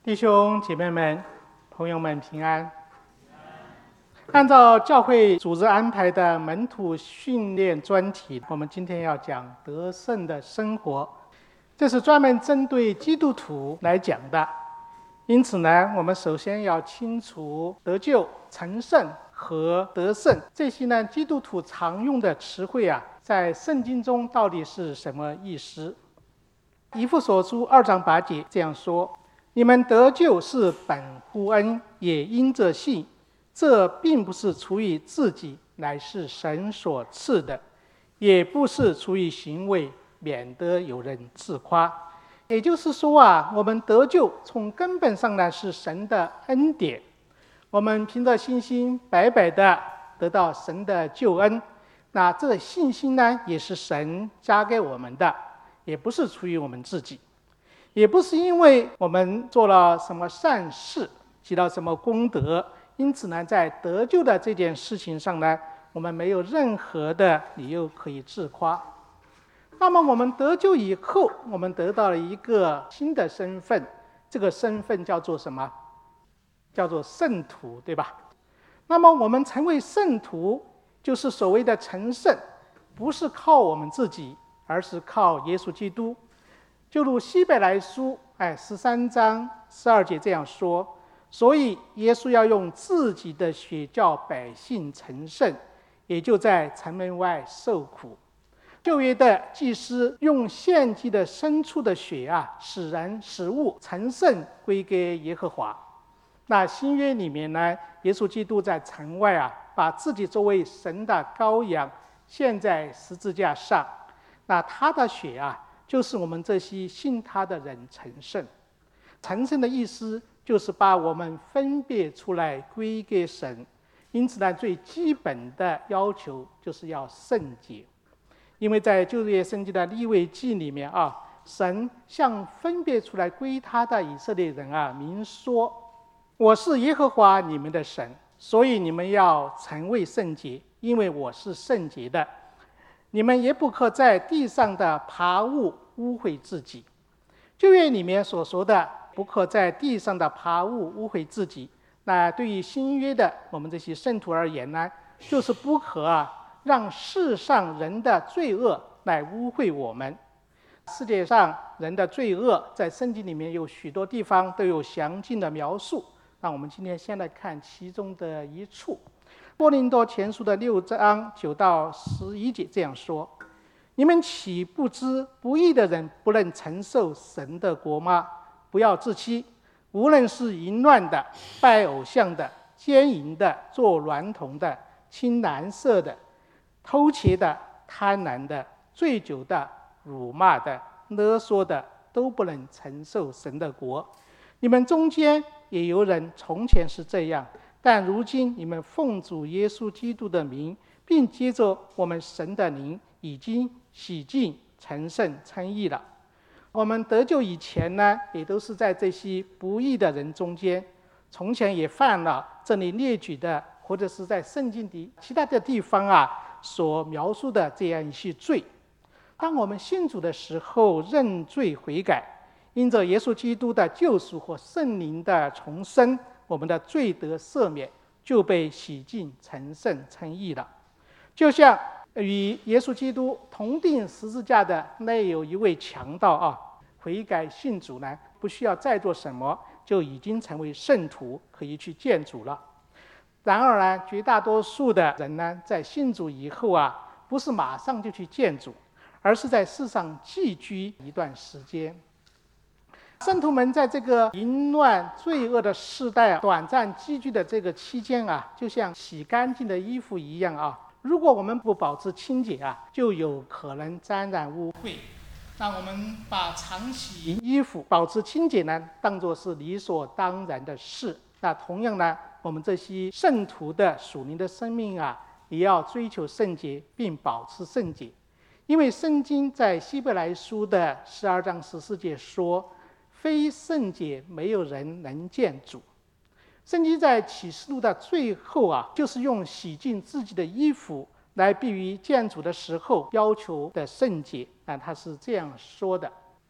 弟兄姐妹们、朋友们平安。按照教会组织安排的门徒训练专题，我们今天要讲得胜的生活，这是专门针对基督徒来讲的。因此呢，我们首先要清楚得救、成圣和得胜这些呢基督徒常用的词汇在圣经中到底是什么意思？以弗所书2章8节这样说：你们得救是本乎恩，也因着信。这并不是出于自己，乃是神所赐的；也不是出于行为，免得有人自夸。也就是说我们得救从根本上呢是神的恩典，我们凭着信心白白的得到神的救恩。那这个信心呢，也是神加给我们的，也不是出于我们自己。也不是因为我们做了什么善事，积了什么功德，因此呢，在得救的这件事情上呢，我们没有任何的理由可以自夸。那么我们得救以后，我们得到了一个新的身份，这个身份叫做什么？叫做圣徒，对吧？那么我们成为圣徒，就是所谓的成圣，不是靠我们自己，而是靠耶稣基督。就如希伯来书13章12节这样说：所以耶稣要用自己的血叫百姓成圣，也就在城门外受苦。旧约的祭司用献祭的牲畜的血使人使物成圣归给耶和华。那新约里面呢，耶稣基督在城外把自己作为神的羔羊献在十字架上，那他的血就是我们这些信他的人成圣。成圣的意思就是把我们分别出来归给神，因此呢，最基本的要求就是要圣洁。因为在旧约圣经的利未记里面神向分别出来归他的以色列人明说：我是耶和华你们的神，所以你们要成为圣洁，因为我是圣洁的。你们也不可在地上的爬物污秽自己。旧约里面所说的不可在地上的爬物污秽自己，那对于新约的我们这些圣徒而言呢，就是不可让世上人的罪恶来污秽我们。世界上人的罪恶在圣经里面有许多地方都有详尽的描述，那我们今天先来看其中的一处。哥林多前书的6章9到11节这样说：你们岂不知不义的人不能承受神的国吗？不要自欺，无论是淫乱的、拜偶像的、奸淫的、做娈童的、亲男色的、偷窃的、贪婪的、醉酒的、辱骂的、勒索的，都不能承受神的国。你们中间也有人从前是这样，但如今你们奉主耶稣基督的名，并接着我们神的灵，已经洗净、成圣、称义了。我们得救以前呢，也都是在这些不义的人中间，从前也犯了这里列举的，或者是在圣经的其他的地方所描述的这样一些罪。当我们信主的时候，认罪悔改，因着耶稣基督的救赎和圣灵的重生，我们的罪得赦免，就被洗净、成圣、称义了。就像与耶稣基督同钉十字架的那有一位强盗悔改信主呢，不需要再做什么，就已经成为圣徒，可以去见主了。然而呢，绝大多数的人呢，在信主以后不是马上就去见主，而是在世上寄居一段时间。圣徒们在这个淫乱罪恶的世代短暂寄居的这个期间就像洗干净的衣服一样如果我们不保持清洁就有可能沾染污秽。那我们把常洗衣服、保持清洁呢，当作是理所当然的事。那同样呢，我们这些圣徒的属灵的生命也要追求圣洁，并保持圣洁。因为圣经在希伯来书的12章14节说：非圣洁，没有人能见主。圣经在启示录的最后就是用洗净自己的衣服来比喻见主的时候要求的圣洁。他是这样说的：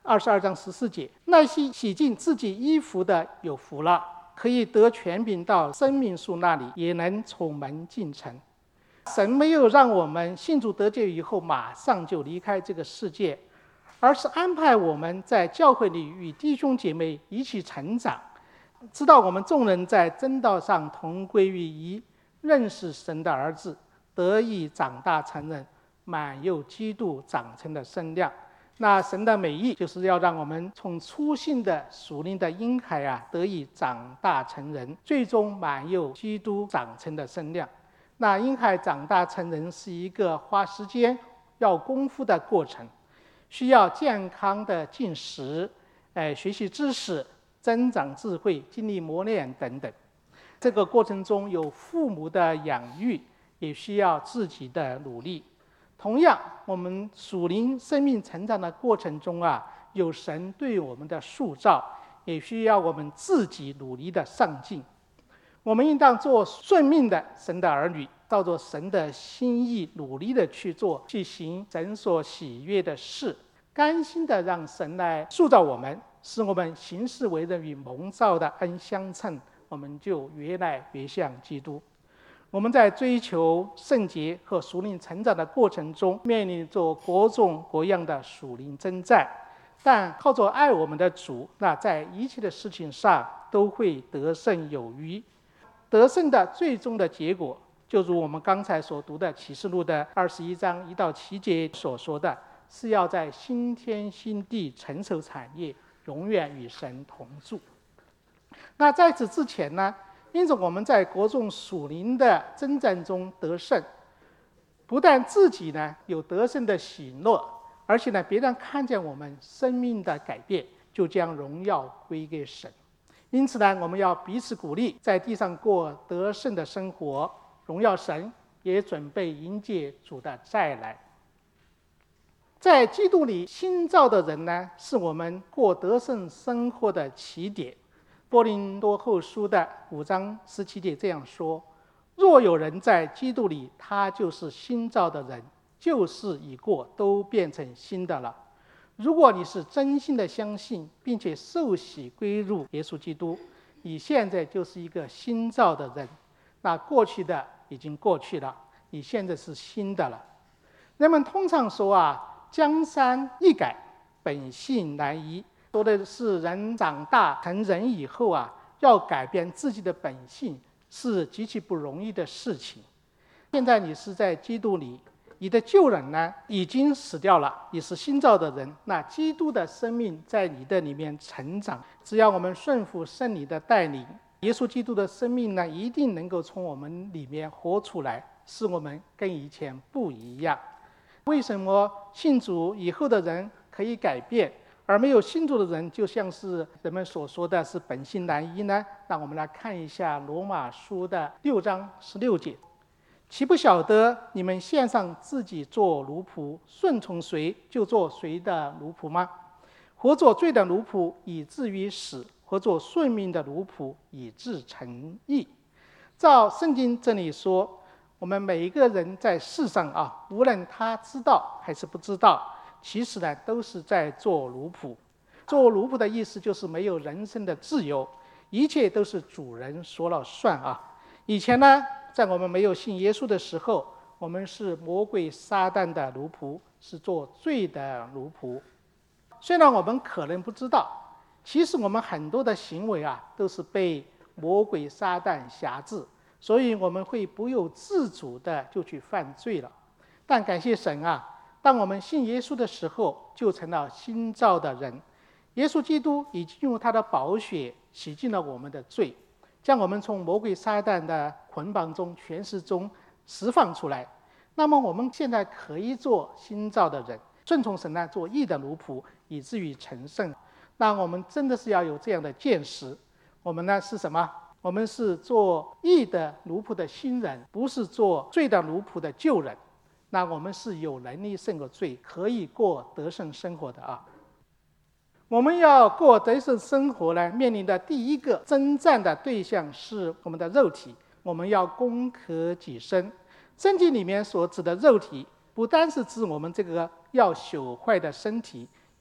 22章14节，那些洗净自己衣服的有福了，可以得权柄到生命树那里，也能从门进城。神没有让我们信主得救以后马上就离开这个世界，而是安排我们在教会里与弟兄姐妹一起成长，直到我们众人在真道上同归于一，认识神的儿子，得以长大成人，满有基督长成的身量。那神的美意就是要让我们从初信的属灵的婴孩得以长大成人，最终满有基督长成的身量。那婴孩长大成人是一个花时间要功夫的过程，需要健康的进食，学习知识，增长智慧，经历磨练等等。这个过程中有父母的养育，也需要自己的努力。同样，我们属灵生命成长的过程中有神对我们的塑造，也需要我们自己努力的上进。我们应当做顺命的神的儿女，照着神的心意努力的去做，去行神所喜悦的事，甘心的让神来塑造我们，使我们行事为人与蒙召的恩相称，我们就越来越像基督。我们在追求圣洁和属灵成长的过程中，面临着各种各样的属灵征战，但靠着爱我们的主，那在一切的事情上都会得胜有余。得胜的最终的结果，就如我们刚才所读的启示录的21章1到7节所说的，是要在新天新地承受产业，永远与神同住。那在此之前呢，因此我们在各种属灵的征战中得胜，不但自己呢有得胜的喜乐，而且呢别人看见我们生命的改变，就将荣耀归给神。因此呢，我们要彼此鼓励，在地上过得胜的生活，荣耀神，也准备迎接主的再来。在基督里新造的人呢，是我们过得胜生活的起点。哥林多后书的5章17节这样说：若有人在基督里，他就是新造的人，旧事已过，都变成新的了。如果你是真心的相信，并且受洗归入耶稣基督，你现在就是一个新造的人，那过去的已经过去了，你现在是新的了。人们通常说江山易改，本性难移，说的是人长大成人以后要改变自己的本性是极其不容易的事情。现在你是在基督里，你的旧人呢已经死掉了，你是新造的人，那基督的生命在你的里面成长。只要我们顺服圣灵的带领，耶稣基督的生命呢一定能够从我们里面活出来，使我们跟以前不一样。为什么信主以后的人可以改变，而没有信主的人就像是人们所说的是本性难移呢？让我们来看一下罗马书的6章16节：岂不晓得你们献上自己做奴仆，顺从谁就做谁的奴仆吗？或做罪的奴仆，以至于死；或做顺命的奴仆，以致成义。照圣经这里说，我们每一个人在世上无论他知道还是不知道，其实呢都是在做奴仆。做奴仆的意思就是没有人生的自由，一切都是主人说了算以前呢，在我们没有信耶稣的时候，我们是魔鬼撒旦的奴仆，是做罪的奴仆。虽然我们可能不知道，其实我们很多的行为都是被魔鬼撒旦辖制，所以我们会不由自主的就去犯罪了。但感谢神当我们信耶稣的时候，就成了新造的人。耶稣基督已经用他的宝血洗净了我们的罪，将我们从魔鬼撒旦的捆绑中、权势中释放出来。那么我们现在可以做新造的人，顺从神呢，做义的奴仆，以至于成圣。那我们真的是要有这样的见识。我们呢是什么？我们是做义的奴仆的新人，不是做罪的奴仆的旧人。那我们是有能力胜过罪，可以过得胜生活的我们要过得胜生活呢，面临的第一个征战的对象是我们的肉体，我们要攻克己身。圣经里面所指的肉体，不单是指我们这个要朽坏的身体，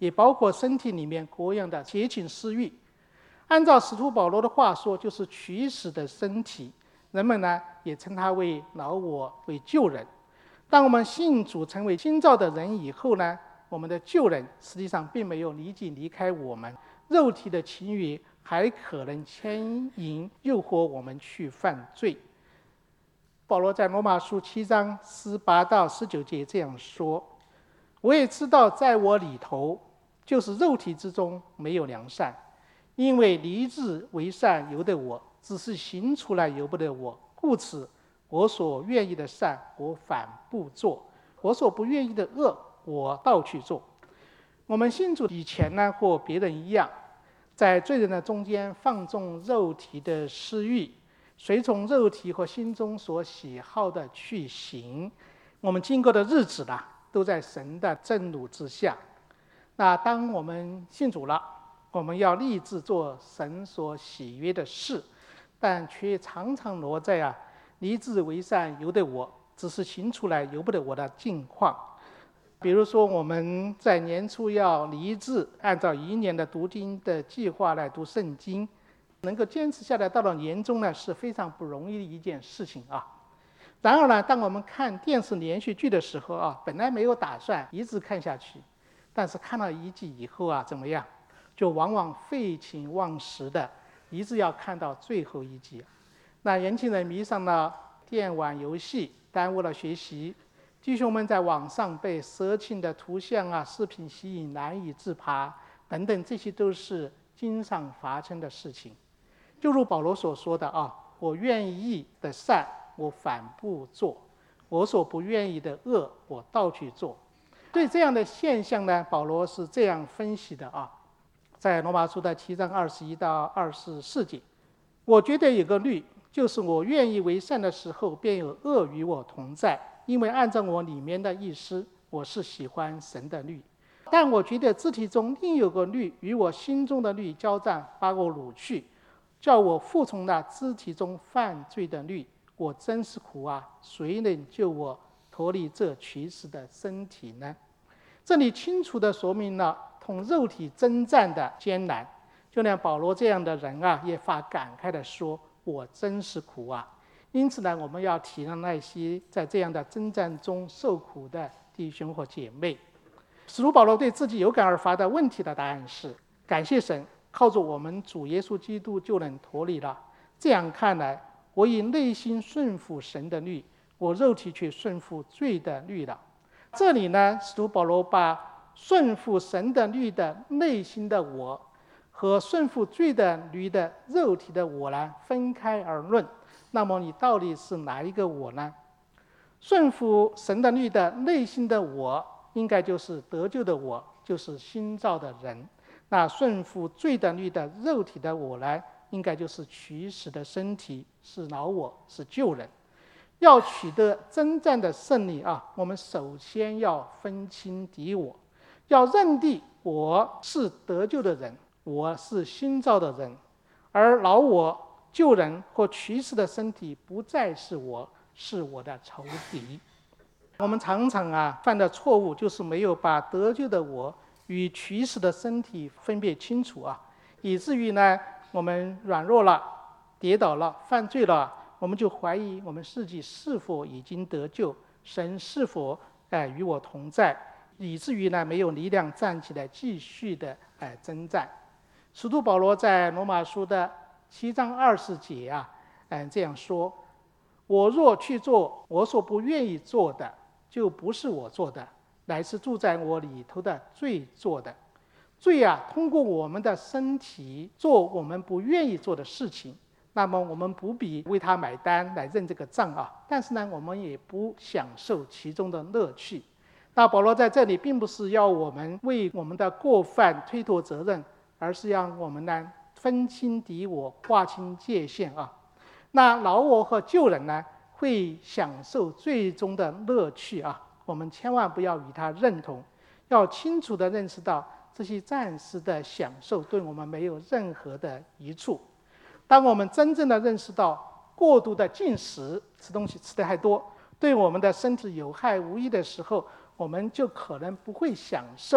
也包括身体里面各样的邪情私欲。按照使徒保罗的话说，就是取死的身体，人们呢也称它为老我，为旧人。当我们信主成为新造的人以后呢，我们的旧人实际上并没有立即离开我们，肉体的情欲还可能牵引诱惑我们去犯罪。保罗在罗马书7章18到19节这样说：我也知道在我里头，就是肉体之中没有良善，因为立志为善由得我，只是行出来由不得我。故此我所愿意的善我反不做，我所不愿意的恶我倒去做。我们信主以前呢，和别人一样，在罪人的中间放纵肉体的私欲，随从肉体和心中所喜好的去行。我们经过的日子呢，都在神的震怒之下。那当我们信主了，我们要立志做神所喜悦的事，但却常常落在立志为善由得我，只是行出来由不得我的境况。比如说我们在年初要立志按照1年的读经的计划来读圣经，能够坚持下来到了年终呢，是非常不容易的一件事情啊。然而呢，当我们看电视连续剧的时候本来没有打算一直看下去，但是看了1集以后怎么样，就往往废寝忘食的一直要看到最后1集。那年轻人迷上了电玩游戏，耽误了学习；弟兄们在网上被色情的图像视频吸引，难以自拔等等，这些都是经常发生的事情。就如保罗所说的我愿意的善我反不做，我所不愿意的恶我倒去做。对这样的现象呢，保罗是这样分析的在罗马书的7章21到24节：我觉得有个律，就是我愿意为善的时候，便有恶与我同在，因为按照我里面的意思，我是喜欢神的律。但我觉得肢体中另有个律与我心中的律交战，把我掳去，叫我服从那肢体中犯罪的律。我真是苦谁能救我脱离这取死的身体呢？这里清楚地说明了同肉体征战的艰难。就连保罗这样的人也发感慨地说：我真是苦因此呢，我们要体谅那些在这样的征战中受苦的弟兄和姐妹。使徒保罗对自己有感而发的问题的答案是：感谢神，靠着我们主耶稣基督就能脱离了。这样看来，我以内心顺服神的律，我肉体却顺服罪的律了。这里呢，使徒保罗把顺服神的律的内心的我和顺服罪的律的肉体的我呢分开而论。那么你到底是哪一个我呢？顺服神的律的内心的我，应该就是得救的我，就是新造的人。那顺服罪的律的肉体的我呢，应该就是取死的身体，是老我，是旧人。要取得征战的胜利我们首先要分清敌我，要认定我是得救的人，我是新造的人，而老我、旧人或取死的身体不再是我，是我的仇敌。我们常常犯的错误就是没有把得救的我与取死的身体分别清楚以至于呢，我们软弱了、跌倒了、犯罪了，我们就怀疑我们自己是否已经得救，神是否与我同在，以至于呢没有力量站起来继续的征战。使徒保罗在罗马书的7章20节这样说：我若去做我所不愿意做的，就不是我做的，乃是住在我里头的罪做的。罪通过我们的身体做我们不愿意做的事情，那么我们不必为他买单来认这个账但是呢，我们也不享受其中的乐趣。那保罗在这里并不是要我们为我们的过犯推脱责任，而是让我们呢分清敌我，划清界限那老我和旧人呢会享受最终的乐趣我们千万不要与他认同，要清楚地认识到这些暂时的享受对我们没有任何的益处。当我们真正的认识到过度的进食，吃东西吃得太多，对我们的身体有害无益的时候，我们就可能不会享受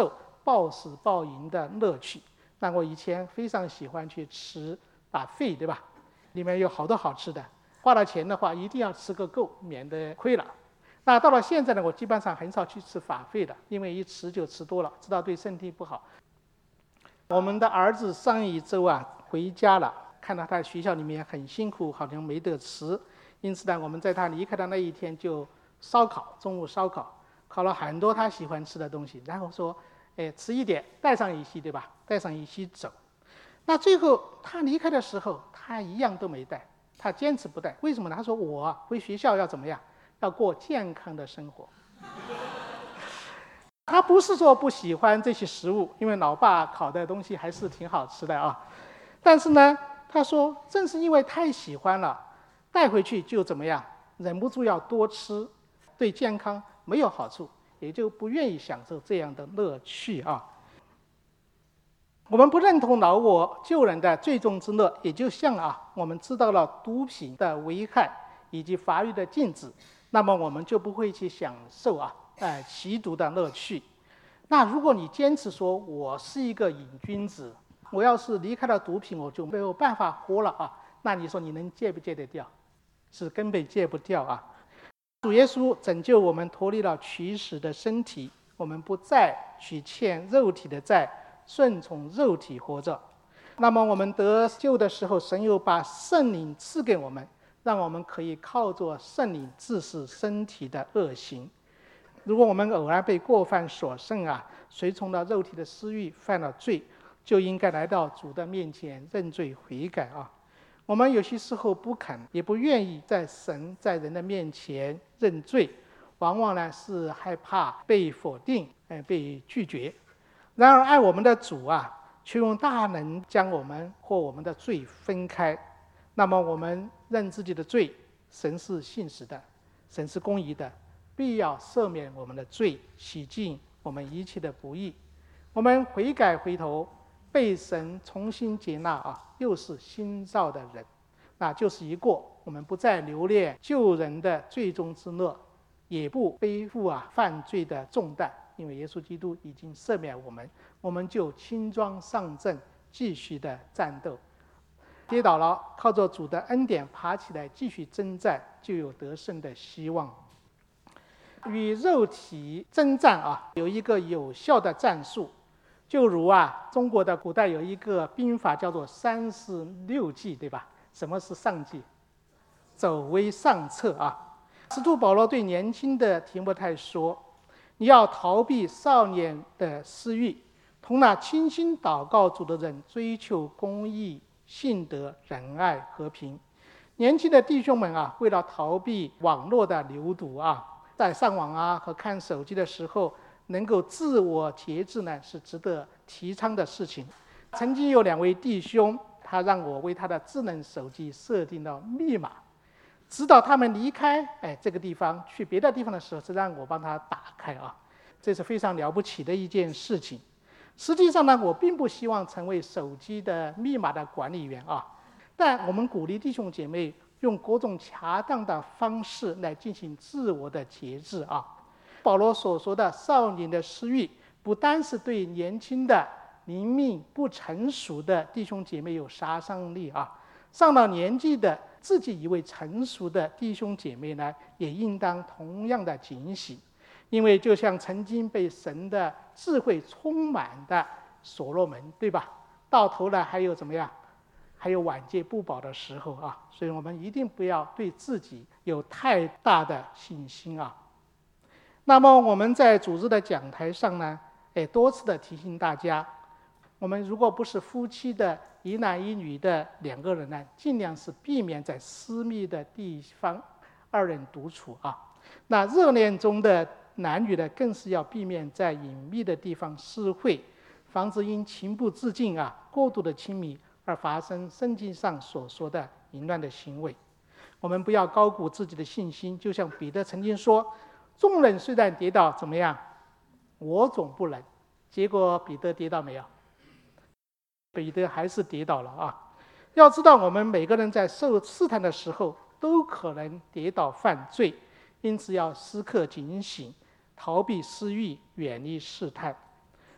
暴食暴饮的乐趣。那我以前非常喜欢去吃buffet，对吧？里面有好多好吃的，花了钱的话一定要吃个够，免得亏了。那到了现在呢，我基本上很少去吃buffet的，因为一吃就吃多了，知道对身体不好。我们的儿子上一周回家了，看到他学校里面很辛苦，好像没得吃，因此呢，我们在他离开的那一天就烧烤，中午烧烤，烤了很多他喜欢吃的东西，然后说，吃一点，带上一些，对吧？带上一些走。那最后他离开的时候，他一样都没带，他坚持不带。为什么呢？他说我回学校要怎么样？要过健康的生活。他不是说不喜欢这些食物，因为老爸烤的东西还是挺好吃的啊。但是呢，他说正是因为太喜欢了，带回去就怎么样，忍不住要多吃，对健康没有好处，也就不愿意享受这样的乐趣啊。我们不认同老我救人的最终之乐，也就像我们知道了毒品的危害以及法律的禁止，那么我们就不会去享受吸毒的乐趣。那如果你坚持说我是一个瘾君子，我要是离开了毒品，我就没有办法活了那你说你能戒不戒得掉？是根本戒不掉主耶稣拯救我们脱离了取死的身体，我们不再去欠肉体的债，顺从肉体活着。那么我们得救的时候，神又把圣灵赐给我们，让我们可以靠着圣灵治死身体的恶行。如果我们偶然被过犯所胜随从了肉体的私欲，犯了罪，就应该来到主的面前认罪悔改我们有些时候不肯也不愿意在神在人的面前认罪，往往呢是害怕被否定被拒绝。然而爱我们的主却用大能将我们或我们的罪分开。那么我们认自己的罪，神是信实的，神是公义的，必要赦免我们的罪，洗净我们一切的不义。我们悔改回头，被神重新接纳又是新造的人，那就是一过，我们不再留恋救人的最终之乐，也不背负犯罪的重担，因为耶稣基督已经赦免我们，我们就轻装上阵，继续的战斗。跌倒了，靠着主的恩典爬起来继续征战，就有得胜的希望。与肉体征战有一个有效的战术，就如中国的古代有一个兵法叫做36计，对吧？什么是上计？走为上策使徒保罗对年轻的提摩太说，你要逃避少年的私欲，同那倾心祷告主的人追求公义、信德、仁爱、和平。年轻的弟兄们为了逃避网络的流毒在上网和看手机的时候能够自我节制呢，是值得提倡的事情。曾经有2位弟兄，他让我为他的智能手机设定了密码，直到他们离开这个地方去别的地方的时候，是让我帮他打开这是非常了不起的一件事情。实际上呢，我并不希望成为手机的密码的管理员但我们鼓励弟兄姐妹用各种恰当的方式来进行自我的节制保罗所说的少年的私欲，不单是对年轻的灵命不成熟的弟兄姐妹有杀伤力上了年纪的自己以为成熟的弟兄姐妹呢，也应当同样的警醒。因为就像曾经被神的智慧充满的所罗门，对吧？到头来还有怎么样？还有晚节不保的时候所以我们一定不要对自己有太大的信心那么我们在主日的讲台上呢，也多次的提醒大家，我们如果不是夫妻的一男一女的2个人呢，尽量是避免在私密的地方2人独处那热恋中的男女呢，更是要避免在隐秘的地方私会，防止因情不自禁过度的亲密而发生圣经上所说的淫乱的行为。我们不要高估自己的信心，就像彼得曾经说，众人虽然跌倒怎么样，我总不能。结果彼得跌倒没有？彼得还是跌倒了要知道我们每个人在受试探的时候都可能跌倒犯罪，因此要时刻警醒，逃避私欲，远离试探。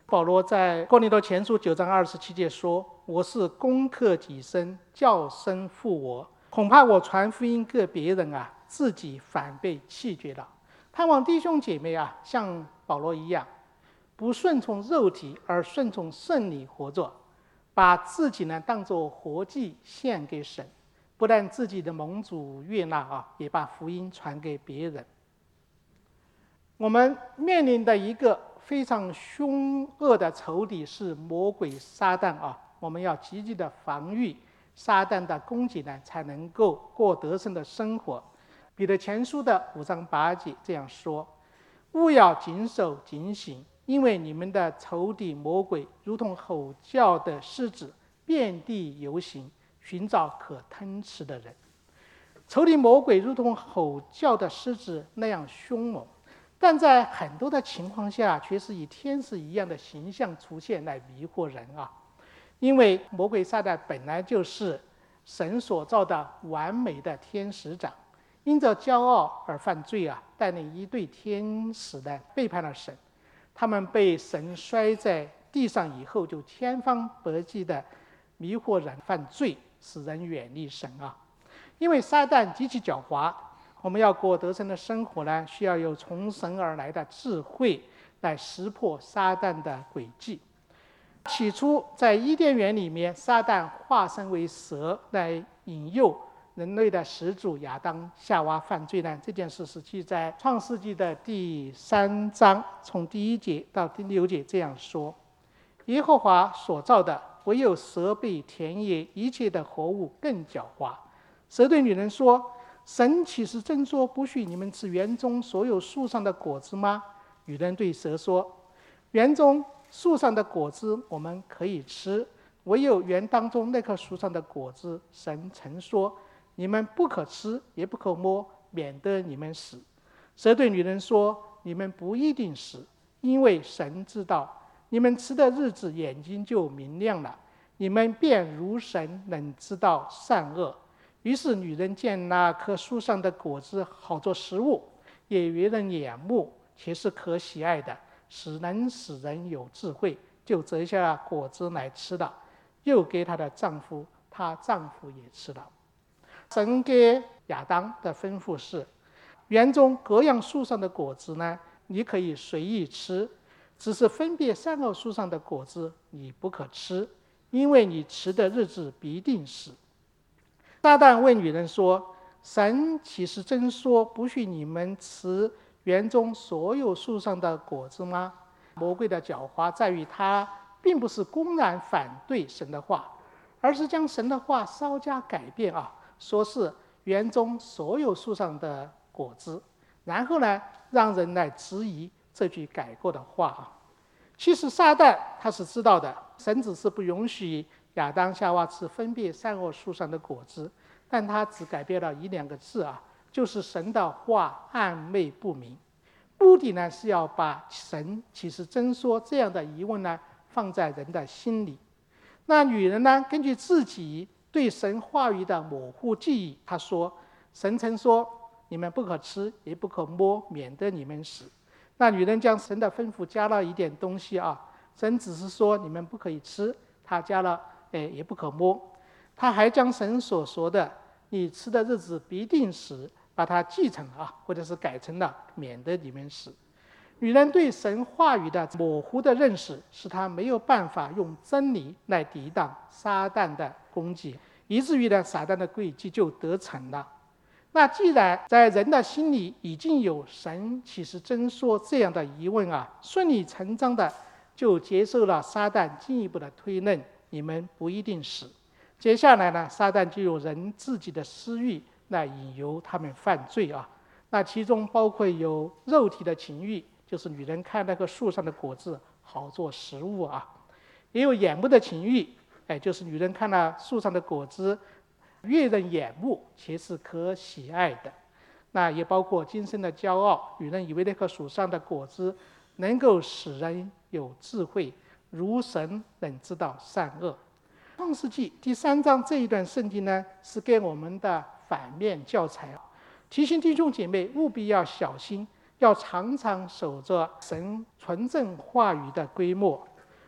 保罗在哥林多前书9章27节说：“我是攻克己身，叫身负我。恐怕我传福音给别人啊，自己反被弃绝了。”盼望弟兄姐妹啊，像保罗一样，不顺从肉体，而顺从圣灵活着，把自己呢当作活祭献给神，不但自己的蒙主悦纳啊，也把福音传给别人。我们面临的一个非常凶恶的仇敌是魔鬼撒旦啊，我们要积极的防御撒旦的攻击呢，才能够过得胜的生活。彼得前书的5章8节这样说：“务要谨守警醒，因为你们的仇敌魔鬼如同吼叫的狮子，遍地游行，寻找可吞吃的人。”仇敌魔鬼如同吼叫的狮子那样凶猛，但在很多的情况下却是以天使一样的形象出现来迷惑人啊。因为魔鬼撒旦本来就是神所造的完美的天使长，因着骄傲而犯罪啊，带领一队天使呢背叛了神，他们被神摔在地上以后，就千方百计的迷惑人犯罪，使人远离神啊。因为撒旦极其狡猾，我们要过得胜的生活呢，需要有从神而来的智慧来识破撒旦的诡计。起初在伊甸园里面，撒旦化身为蛇来引诱人类的始祖亚当夏娃犯罪呢，这件事是记在创世纪的第3章，从第1节到第6节这样说：耶和华所造的，唯有蛇比田野一切的活物更狡猾。蛇对女人说：神岂是真说不许你们吃园中所有树上的果子吗？女人对蛇说：园中树上的果子我们可以吃，唯有园当中那棵树上的果子，神曾说你们不可吃，也不可摸，免得你们死。蛇对女人说：你们不一定死，因为神知道你们吃的日子眼睛就明亮了，你们便如神，能知道善恶。于是女人见那棵树上的果子好做食物，也悦人眼目，且是可喜爱的，能使人有智慧，就折下了果子来吃了，又给她的丈夫，她丈夫也吃了。神给亚当的吩咐是：园中各样树上的果子呢，你可以随意吃，只是分别善恶树上的果子你不可吃，因为你吃的日子必定死。撒旦问女人说：神岂是真说不许你们吃园中所有树上的果子吗？魔鬼的狡猾在于他并不是公然反对神的话，而是将神的话稍加改变啊，说是园中所有树上的果子，然后呢让人来质疑这句改过的话啊。其实撒旦他是知道的，神只是不允许亚当夏娃吃分别善恶树上的果子，但他只改变了1、2个字啊，就是神的话暧昧不明，目的呢是要把神岂是真说这样的疑问呢放在人的心里。那女人呢，根据自己对神话语的模糊记忆，她说：神曾说你们不可吃，也不可摸，免得你们死。那女人将神的吩咐加了一点东西啊，神只是说你们不可以吃，她加了也不可摸。她还将神所说的你吃的日子必定死，把它继承了或者是改成了免得你们死。女人对神话语的模糊的认识，使她没有办法用真理来抵挡撒旦的攻击，以至于呢撒旦的诡计就得逞了。那既然在人的心里已经有神岂是真说这样的疑问啊，顺理成章的就接受了撒旦进一步的推论：你们不一定死。接下来呢，撒旦就用人自己的私欲来引诱他们犯罪啊。那其中包括有肉体的情欲，就是女人看那个树上的果子好做食物啊；也有眼目的情欲，就是女人看了树上的果子悦人眼目，且是可喜爱的。那也包括今生的骄傲，女人以为那棵树上的果子能够使人有智慧，如神能知道善恶。创世纪第3章这一段圣经呢，是给我们的反面教材，提醒弟兄姐妹务必要小心，要常常守着神纯正话语的规模，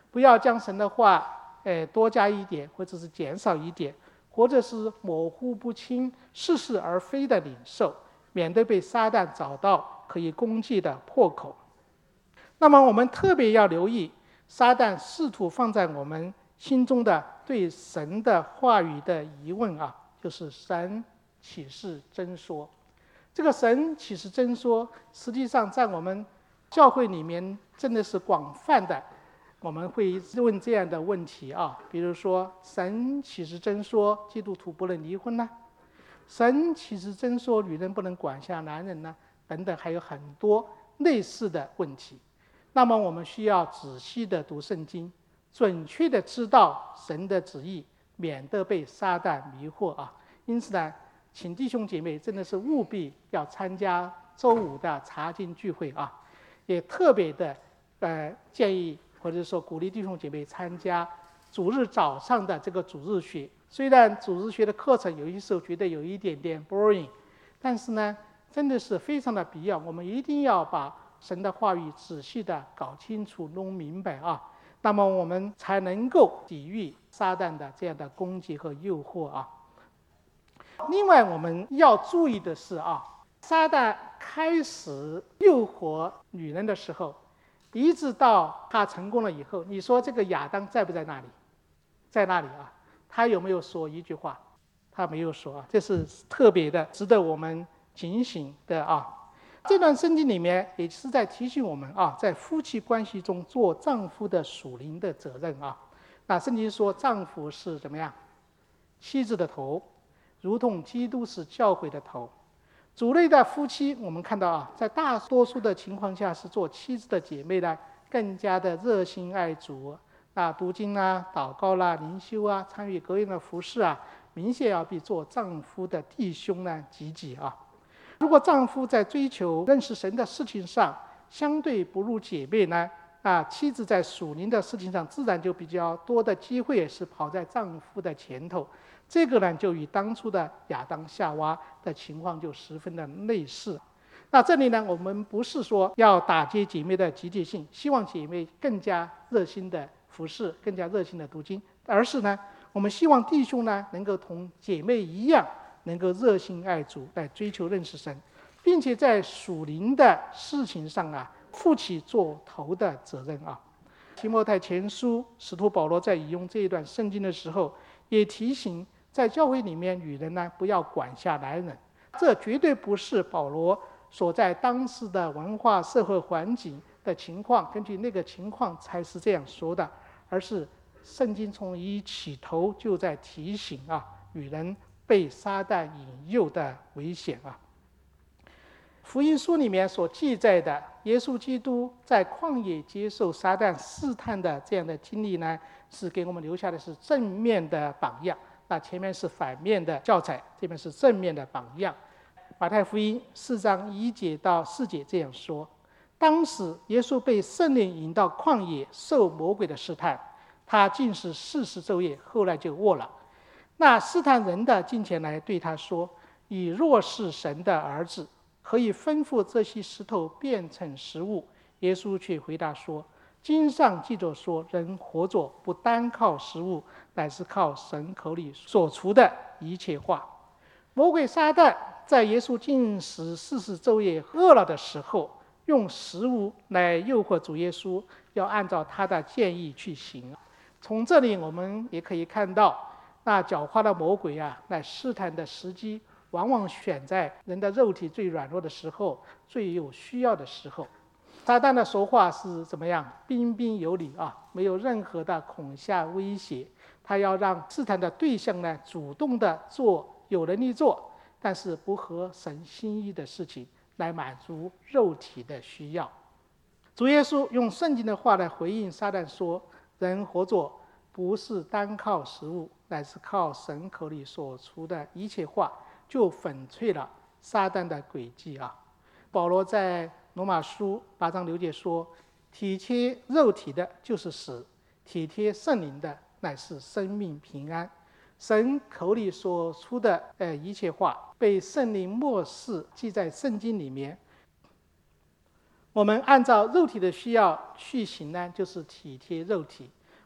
不要将神的话多加一点，或者是减少一点，或者是模糊不清、似是而非的领受，免得被撒旦找到可以攻击的破口。那么我们特别要留意，撒旦试图放在我们心中的对神的话语的疑问啊，就是神岂是真说？这个神岂是真说，实际上在我们教会里面真的是广泛的，我们会问这样的问题啊，比如说神岂是真说基督徒不能离婚呢？神岂是真说女人不能管辖男人呢？等等，还有很多类似的问题。那么我们需要仔细的读圣经，准确的知道神的旨意，免得被撒旦迷惑啊。因此呢，请弟兄姐妹真的是务必要参加周五的查经聚会啊，也特别的建议或者说鼓励弟兄姐妹参加主日早上的这个主日学。虽然主日学的课程有些时候觉得有一点点 boring， 但是呢，真的是非常的必要。我们一定要把神的话语仔细的搞清楚、弄明白啊，那么我们才能够抵御撒旦的这样的攻击和诱惑啊。另外我们要注意的是啊，撒旦开始诱惑女人的时候，一直到他成功了以后，你说这个亚当在不在那里？在那里啊。他有没有说一句话？他没有说啊，这是特别的值得我们警醒的啊。这段圣经里面也是在提醒我们啊，在夫妻关系中做丈夫的属灵的责任啊。那圣经说丈夫是怎么样？妻子的头，如同基督是教会的头。主内的夫妻，我们看到啊，在大多数的情况下是做妻子的姐妹呢，更加的热心爱主，读经啊、祷告啦、灵修啊、参与各样的服事啊，明显要比做丈夫的弟兄呢积极啊。如果丈夫在追求认识神的事情上相对不如姐妹呢，妻子在属灵的事情上自然就比较多的机会是跑在丈夫的前头。这个呢，就与当初的亚当夏娃的情况就十分的类似。那这里呢，我们不是说要打击姐妹的积极性，希望姐妹更加热心的服事，更加热心的读经，而是呢，我们希望弟兄呢能够同姐妹一样，能够热心爱主，来追求认识神，并且在属灵的事情上负起做头的责任啊。提摩太前书，使徒保罗在引用这一段圣经的时候，也提醒在教会里面女人呢不要管辖男人。这绝对不是保罗所在当时的文化社会环境的情况，根据那个情况才是这样说的，而是圣经从一起头就在提醒女人被撒旦引诱的危险啊。福音书里面所记载的耶稣基督在旷野接受撒旦试探的这样的经历呢，是给我们留下的是正面的榜样。那前面是反面的教材，这边是正面的榜样。马太福音4章1节到4节这样说：当时耶稣被圣灵引到旷野受魔鬼的试探，他禁食40昼夜，后来就饿了。那试探人的近前来对他说：你若是神的儿子，可以吩咐这些石头变成食物。耶稣却回答说：经上记着说，人活着不单靠食物，乃是靠神口里所出的一切话。魔鬼撒旦在耶稣禁食40昼夜饿了的时候，用食物来诱惑主耶稣，要按照他的建议去行。从这里我们也可以看到，那狡猾的魔鬼来试探的时机，往往选在人的肉体最软弱的时候，最有需要的时候。撒旦的说话是怎么样？彬彬有礼没有任何的恐吓威胁。他要让试探的对象呢，主动的做有能力做，但是不合神心意的事情，来满足肉体的需要。主耶稣用圣经的话来回应撒旦说：人活着不是单靠食物，乃是靠神口里所出的一切话，就粉碎了撒旦的诡计保罗在罗马书8章6节说：体贴肉体的就是死，体贴圣灵的乃是生命平安。神口里所出的一切话，被圣灵默示记在圣经里面。我们按照肉体的需要去行呢，就是体贴肉体；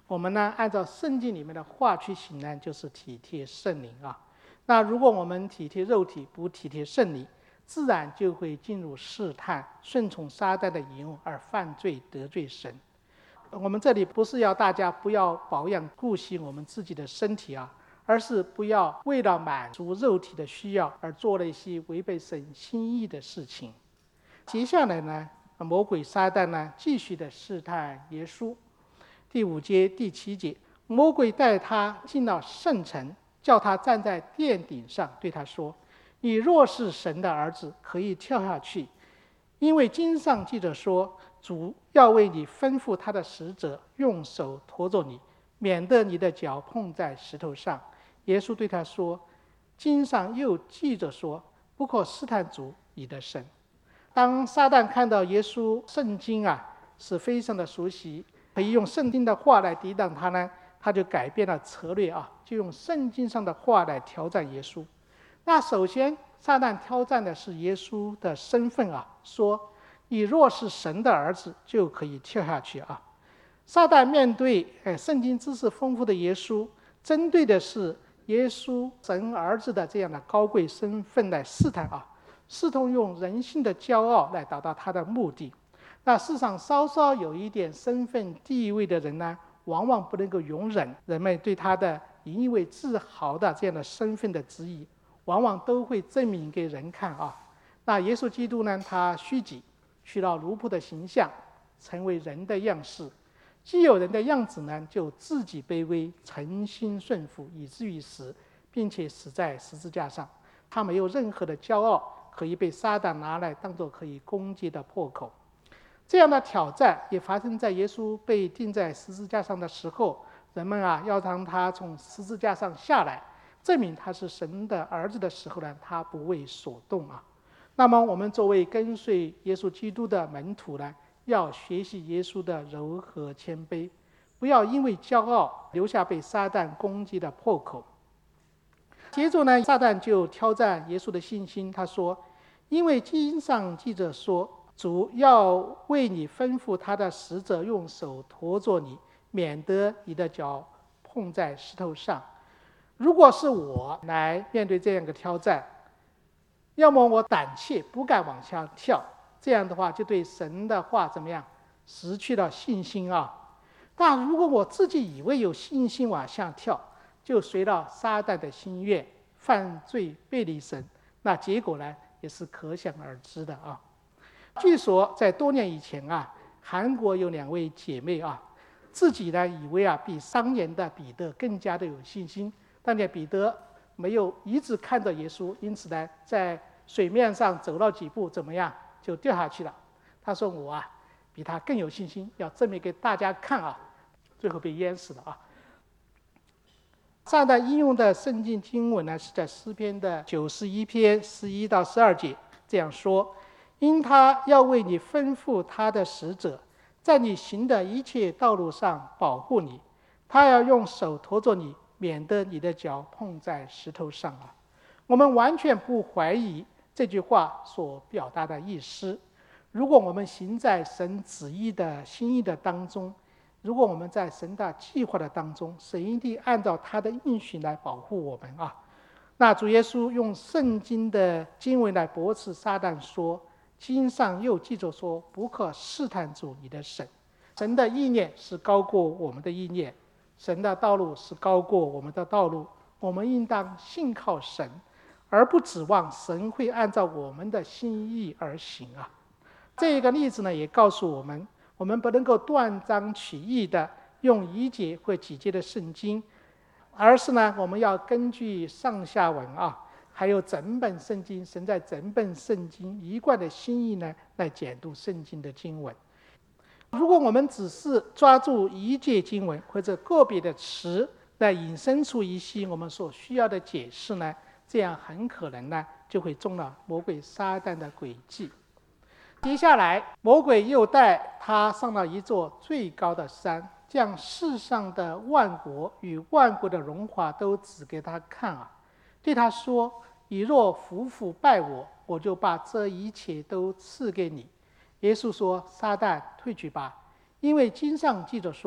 我们呢，按照圣经里面的话去行呢，就是体贴圣灵啊。那如果我们体贴肉体，不体贴圣灵，自然就会进入试探，顺从撒旦的引诱而犯罪得罪神。我们这里不是要大家不要保养顾惜我们自己的身体啊，而是不要为了满足肉体的需要而做了一些违背神心意的事情。接下来呢，魔鬼撒旦呢继续的试探耶稣。第5节、第7节，魔鬼带他进了圣城，叫他站在殿顶上，对他说：“你若是神的儿子，可以跳下去，因为经上记着说，主要为你吩咐他的使者用手托着你，免得你的脚碰在石头上。”耶稣对他说：“经上又记着说，不可试探主你的神。”当撒旦看到耶稣圣经是非常的熟悉，可以用圣经的话来抵挡他呢，他就改变了策略就用圣经上的话来挑战耶稣。那首先撒旦挑战的是耶稣的身份说你若是神的儿子，就可以跳下去撒旦面对圣经知识丰富的耶稣，针对的是耶稣神儿子的这样的高贵身份来试探试图用人性的骄傲来达到他的目的。那世上稍稍有一点身份地位的人呢，往往不能够容忍人们对他的引以为自豪的这样的身份的质疑，往往都会证明给人看那耶稣基督呢，他虚己，取了奴仆的形象，成为人的样式。既有人的样子呢，就自己卑微，诚心顺服，以至于死，并且死在十字架上。他没有任何的骄傲可以被撒旦拿来当作可以攻击的破口。这样的挑战也发生在耶稣被钉在十字架上的时候，人们要让他从十字架上下来，证明他是神的儿子的时候呢，他不为所动那么我们作为跟随耶稣基督的门徒呢，要学习耶稣的柔和谦卑，不要因为骄傲留下被撒旦攻击的破口。接着呢，撒旦就挑战耶稣的信心，他说：“因为经上记着说，主要为你吩咐他的使者用手托着你，免得你的脚碰在石头上。”如果是我来面对这样一个挑战，要么我胆怯不敢往下跳，这样的话就对神的话怎么样，失去了信心但如果我自己以为有信心往下跳，就随了撒旦的心愿，犯罪背离神，那结果呢也是可想而知的据说在多年以前韩国有2位姐妹自己呢以为比商言的彼得更加的有信心，但是彼得没有一直看着耶稣，因此呢在水面上走了几步怎么样就掉下去了。他说我比他更有信心，要证明给大家看最后被淹死了撒旦应用的圣经经文呢，是在诗篇的91篇11到12节这样说：因他要为你吩咐他的使者，在你行的一切道路上保护你，他要用手托着你，免得你的脚碰在石头上我们完全不怀疑这句话所表达的意思。如果我们行在神旨意的心意的当中，如果我们在神的计划的当中，神一定按照他的应许来保护我们那主耶稣用圣经的经文来驳斥撒旦说，经上又记着说，不可试探主你的神。神的意念是高过我们的意念，神的道路是高过我们的道路，我们应当信靠神，而不指望神会按照我们的心意而行这个例子呢，也告诉我们，我们不能够断章取义的用1节或几节的圣经，而是呢，我们要根据上下文还有整本圣经，神在整本圣经一贯的心意呢，来解读圣经的经文。如果我们只是抓住1节经文或者个别的词来引申出一些我们所需要的解释呢，这样很可能呢，就会中了魔鬼撒旦的诡计。接下来魔鬼又带他上了一座最高的山，将世上的万国与万国的荣华都指给他看对他说：你若服服拜我，我就把这一切都赐给你。耶稣说：撒旦退去吧，因为经上记着说，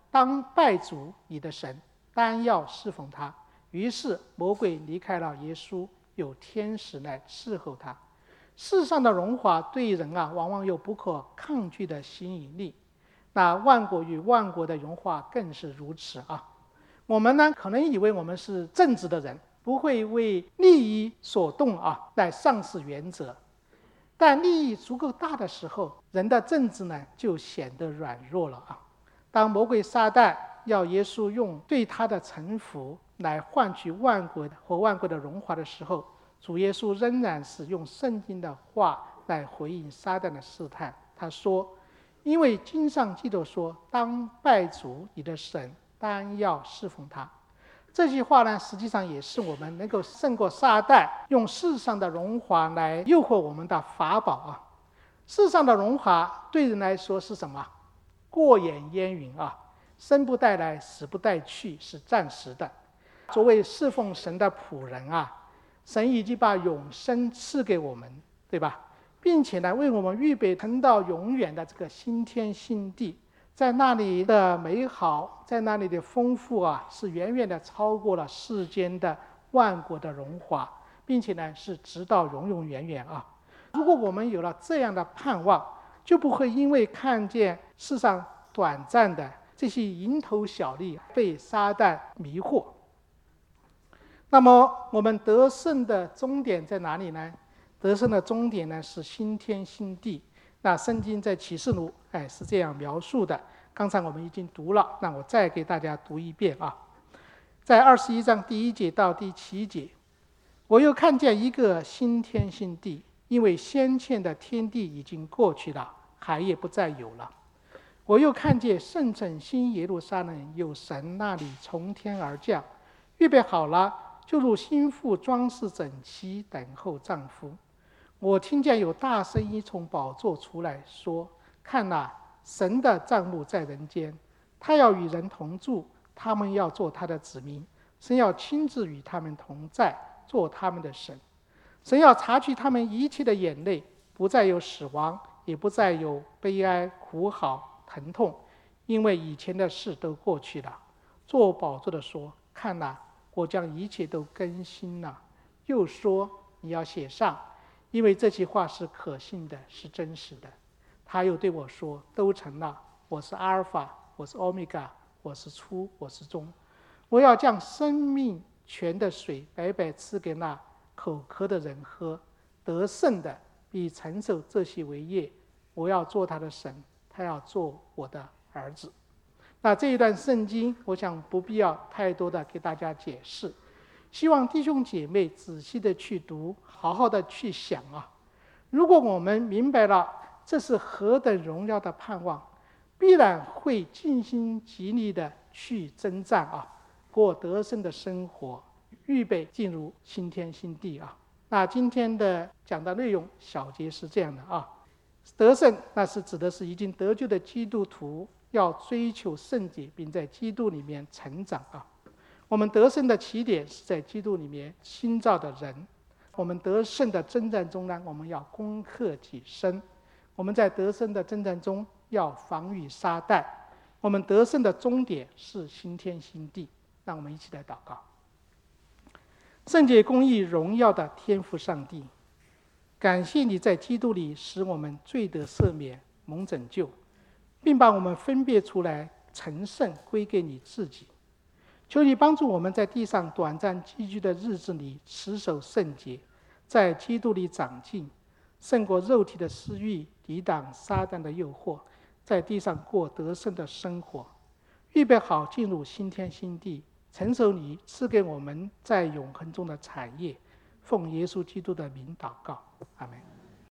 当拜主你的神，单要侍奉他。于是魔鬼离开了耶稣，有天使来伺候他。世上的荣华对人往往有不可抗拒的吸引力，那万国与万国的荣华更是如此我们呢，可能以为我们是正直的人，不会为利益所动来丧失原则。但利益足够大的时候，人的正直呢就显得软弱了当魔鬼撒旦要耶稣用对他的臣服来换取万国和万国的荣华的时候，主耶稣仍然是用圣经的话来回应撒旦的试探。他说：“因为经上记着说，当拜主你的神，单要侍奉他。”这句话呢，实际上也是我们能够胜过撒旦用世上的荣华来诱惑我们的法宝世上的荣华对人来说是什么？过眼烟云生不带来，死不带去，是暂时的。作为侍奉神的仆人神已经把永生赐给我们，对吧？并且呢，为我们预备存到永远的这个新天新地，在那里的美好，在那里的丰富是远远的超过了世间的万国的荣华，并且呢，是直到永永远远如果我们有了这样的盼望，就不会因为看见世上短暂的这些蝇头小利被撒旦迷惑。那么我们得胜的终点在哪里呢？得胜的终点呢是新天新地。那圣经在启示录是这样描述的，刚才我们已经读了，那我再给大家读一遍在21章第1节到第7节，我又看见一个新天新地，因为先前的天地已经过去了，海也不再有了。我又看见圣城新耶路撒冷由神那里从天而降，预备好了，就如新妇装饰整齐，等候丈夫。我听见有大声音从宝座出来说：“看哪，神的帐幕在人间，他要与人同住，他们要做他的子民，神要亲自与他们同在，做他们的神。神要擦去他们一切的眼泪，不再有死亡，也不再有悲哀、哭嚎、疼痛，因为以前的事都过去了。”做宝座的说：“看哪，我将一切都更新了。”又说：“你要写上，因为这句话是可信的，是真实的。”他又对我说：“都成了，我是阿尔法，我是欧米伽，我是初，我是终。我要将生命泉的水白白赐给那口渴的人喝，得胜的必承受这些为业。我要做他的神，他要做我的儿子。”那这一段圣经，我想不必要太多的给大家解释，希望弟兄姐妹仔细的去读，好好的去想如果我们明白了这是何等荣耀的盼望，必然会尽心尽力的去征战过得胜的生活，预备进入新天新地那今天的讲的内容小节是这样的得胜那是指的是已经得救的基督徒要追求圣洁，并在基督里面成长我们得胜的起点是在基督里面新造的人。我们得胜的征战中呢，我们要攻克己身。我们在得胜的征战中要防御撒旦。我们得胜的终点是新天新地。让我们一起来祷告。圣洁公义荣耀的天父上帝，感谢你在基督里使我们罪得赦免，蒙拯救，并把我们分别出来成圣归给你自己。求你帮助我们在地上短暂寄居的日子里持守圣洁，在基督里长进，胜过肉体的私欲，抵挡撒旦的诱惑，在地上过得胜的生活，预备好进入新天新地，承受你赐给我们在永恒中的产业。奉耶稣基督的名祷告，阿们。